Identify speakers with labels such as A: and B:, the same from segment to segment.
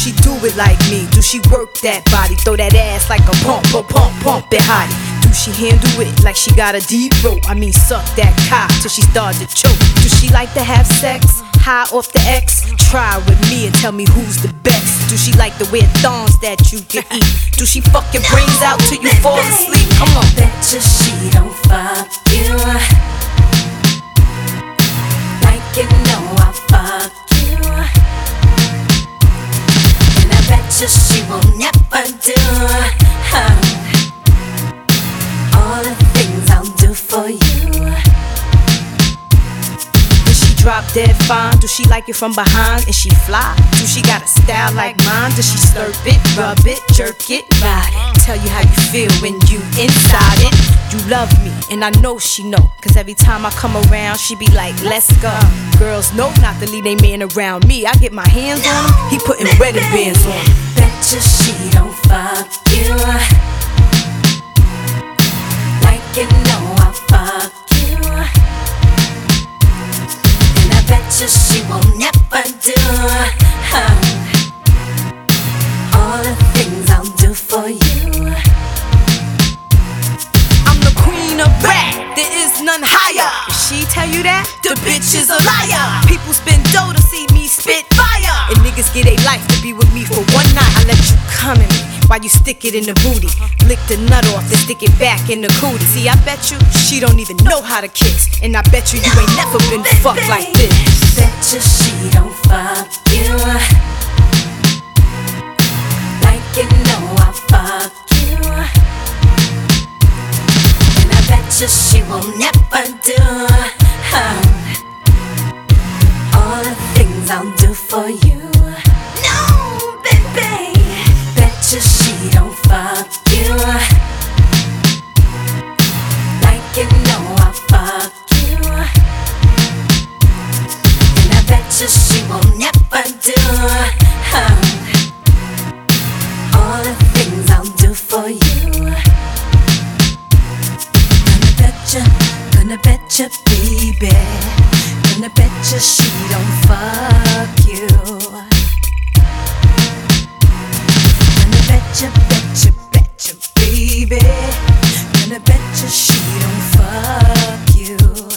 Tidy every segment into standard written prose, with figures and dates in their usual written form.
A: she do it like me? Do she work that body? Throw that ass like a pump it hottie. Do she handle it like she got a deep throat? I mean, suck that cock till she start to choke. Do she like to have sex? High off the X? Try with me and tell me who's the best. Do she like to wear thongs that you can eat? Do she fuck your brains out till you fall asleep? Come on.
B: Betcha she don't fuck you like you know I fuck you. And I betcha she will never do all the things I'll do for you.
A: Drop dead fine. Do she like it from behind? Is she fly? Do she got a style like mine? Does she slurp it, rub it, jerk it, ride it? Tell you how you feel when you inside it. You love me, and I know she know, cause every time I come around, she be like, let's go. Girls know not to leave they man around me. I get my hands on him, he putting wedding bands on him.
B: Betcha she don't fuck you like you know I fuck you. Betcha she will never do all the things I'll do for you.
A: I'm the queen of rap, there is none higher. If she tell you that, the bitch is a liar. People spend dough to see me spit fire, and niggas get a life to be with me for one night. I let you come in me while you stick it in the booty. Lick the nut off, then stick it back in the cootie. See, I bet you she don't even know how to kiss, and I bet you you ain't never been fucked like this.
B: Betcha she don't fuck you like you know I fuck you. And I betcha she will never do all the things I'll do for you. No, baby. Betcha she don't fuck you like you know I fuck you. And I betcha she will never do all the things I'll do for you. Gonna betcha, baby. Gonna betcha she don't fuck you. Gonna betcha, baby. Gonna betcha she don't fuck you.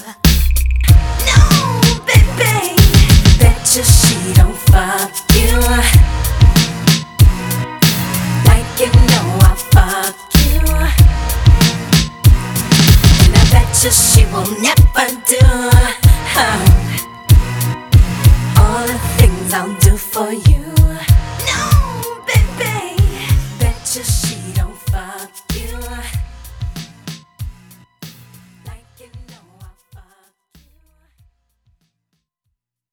B: No, baby. Betcha she don't fuck you like you know I fuck you. And I betcha she will never do